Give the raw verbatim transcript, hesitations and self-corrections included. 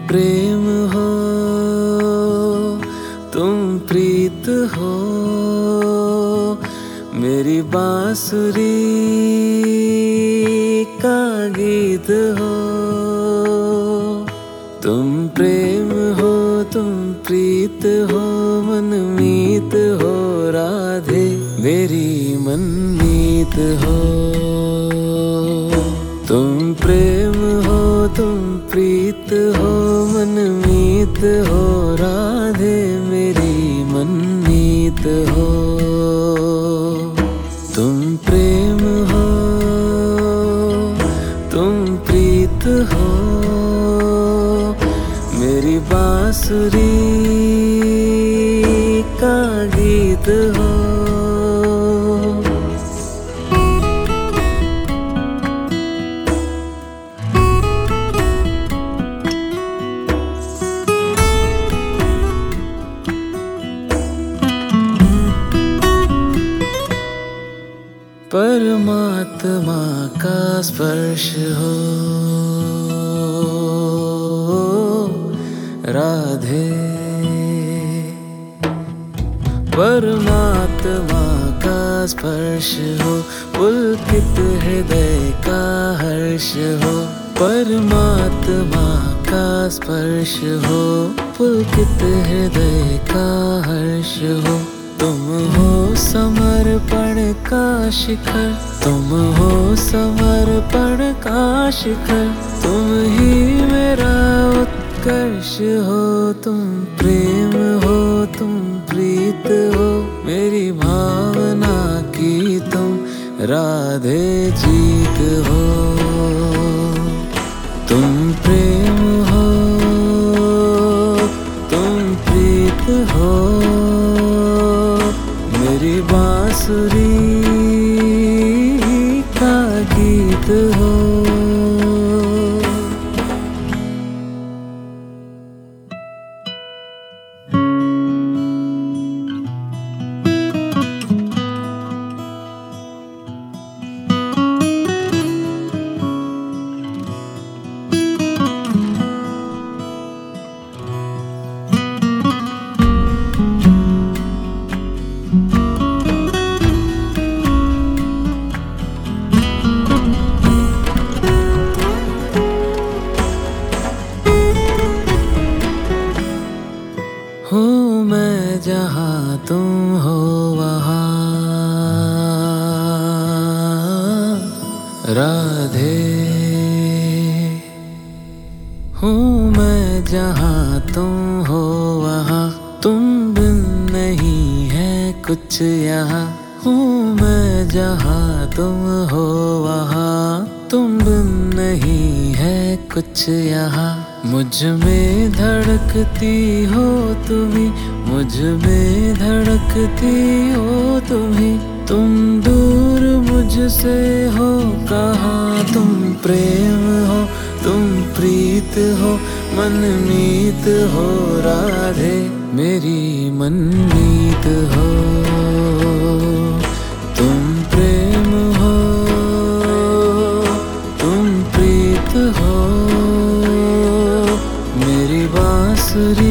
प्रेम हो, तुम प्रीत हो, मेरी बांसुरी का गीत हो। तुम प्रेम हो, तुम प्रीत हो, मनमीत हो राधे, मेरी मनमीत हो। तुम प्रेम हो, तुम प्रीत हो, मनमीत हो राधे, मेरी मनमीत हो। तुम प्रेम हो, तुम प्रीत हो, मेरी बांसुरी का गीत हो। परमात्मा का स्पर्श हो राधे, परमात्मा का स्पर्श हो, पुलकित हृदय का हर्ष हो। परमात्मा का स्पर्श हो, पुलकित हृदय का हर्ष हो। तुम हो समर्पण का शिखर, तुम हो समर्पण का शिखर, तुम ही मेरा उत्कर्ष हो। तुम प्रेम हो, तुम प्रीत हो, मेरी भावना की तुम राधे जीत हो। तुम प्रेम हो, तुम प्रीत हो, मेरी बांसुरी का गीत हो। हूँ मैं जहाँ तुम हो वहाँ राधे, हूँ मैं जहाँ तुम हो वहाँ, तुम बिन नहीं है कुछ यहाँ। हूँ मैं जहाँ तुम हो वहाँ, तुम बिन नहीं है कुछ यहाँ। मुझ में धड़कती हो तुम्ही, मुझ में धड़कती हो तुम्ही, तुम दूर मुझसे हो कहाँ। तुम प्रेम हो, तुम प्रीत हो, मनमीत हो राधे, मेरी मनमीत हो। तुम प्रेम हो, तुम प्रीत हो, मेरी बांसुरी